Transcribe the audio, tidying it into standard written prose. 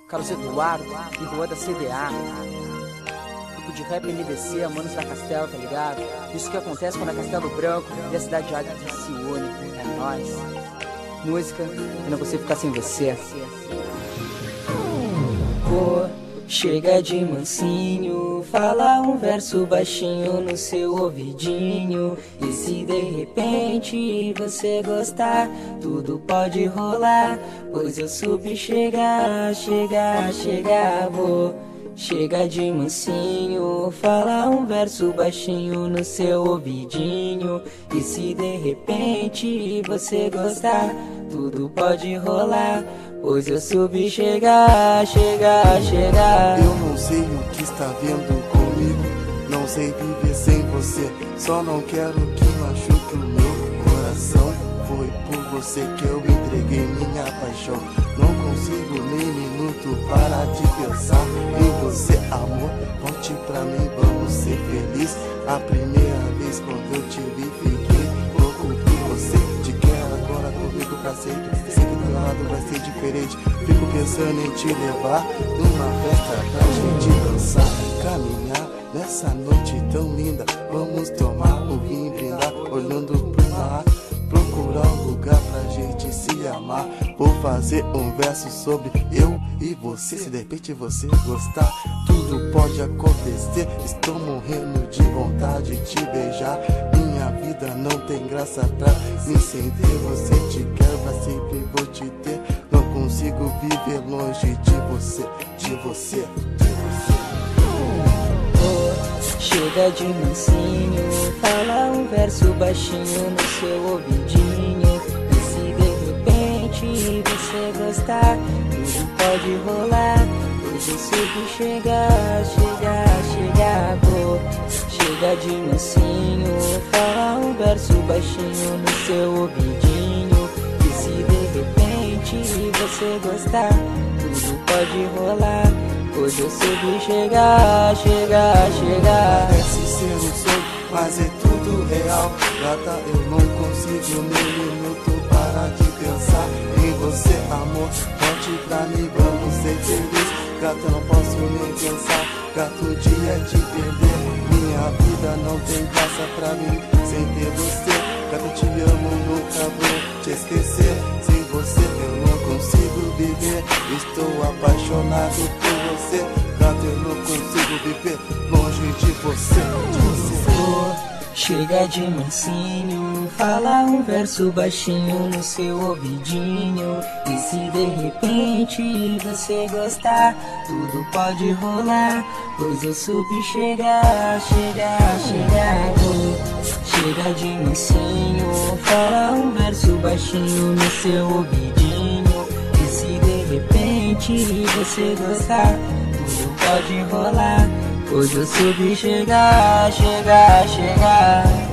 Carlos Eduardo e Rua da CDA. Grupo de rap MDC, Manos da Castelo, tá ligado? Isso que acontece quando é Castelo Branco e a cidade de Águia se une. É nóis. Música, eu não consigo ficar sem você. Pô, chega de mansinho, fala um verso baixinho no seu ouvidinho. E se de repente você gostar, tudo pode rolar, pois eu subi chegar, vou. Chega de mansinho, fala um verso baixinho no seu ouvidinho. E se de repente você gostar, tudo pode rolar, pois eu subi chegar. Eu não sei o que está vendo comigo, não sei viver sem você. Só não quero que machuque o meu coração. Foi por você que eu entreguei minha paixão. Não consigo nem minuto parar de pensar em você, amor. Volte pra mim, vamos ser felizes. A primeira vez quando eu te vi, fiquei louco por você. Te quero agora comigo pra sempre. Sei que do lado vai ser diferente. Fico pensando em te levar numa festa pra gente dançar, caminhar nessa noite tão linda. Vamos tomar um vinho e brindar, olhando pro mar, procurar um lugar pra gente se amar. Vou fazer um verso sobre eu e você. Se de repente você gostar, tudo pode acontecer. Estou morrendo de vontade de te beijar. Minha vida não tem graça pra me sentir. Você, te quero pra sempre, vou te ter. Não consigo viver longe de você, de você. Chega de mansinho, fala um verso baixinho no seu ouvidinho. E se de repente você gostar, tudo pode rolar, pois eu subi chegar, vou. Chega de mansinho, fala um verso baixinho no seu ouvidinho. E se de repente você gostar, tudo pode rolar, pois eu subi chegar. Parece ser um sonho, mas é tudo real. Gata, eu não consigo nem minuto parar de pensar em você, amor. Volte pra mim, vamos ser felizes. Gata, eu não posso nem pensar, gato, o dia é te perder. Minha vida não tem graça pra mim sem ter você. Gata, eu te amo, nunca vou te esquecer. Sem você eu não consigo viver. Estou apaixonado por você. Gata, eu não consigo viver longe de você, Chega de mansinho, fala um verso baixinho no seu ouvidinho. E se de repente você gostar, tudo pode rolar, pois eu subi chegar, vou. Chega de mansinho, fala um verso baixinho no seu ouvidinho. E se de repente você gostar, tudo pode rolar, pois eu subi chegar.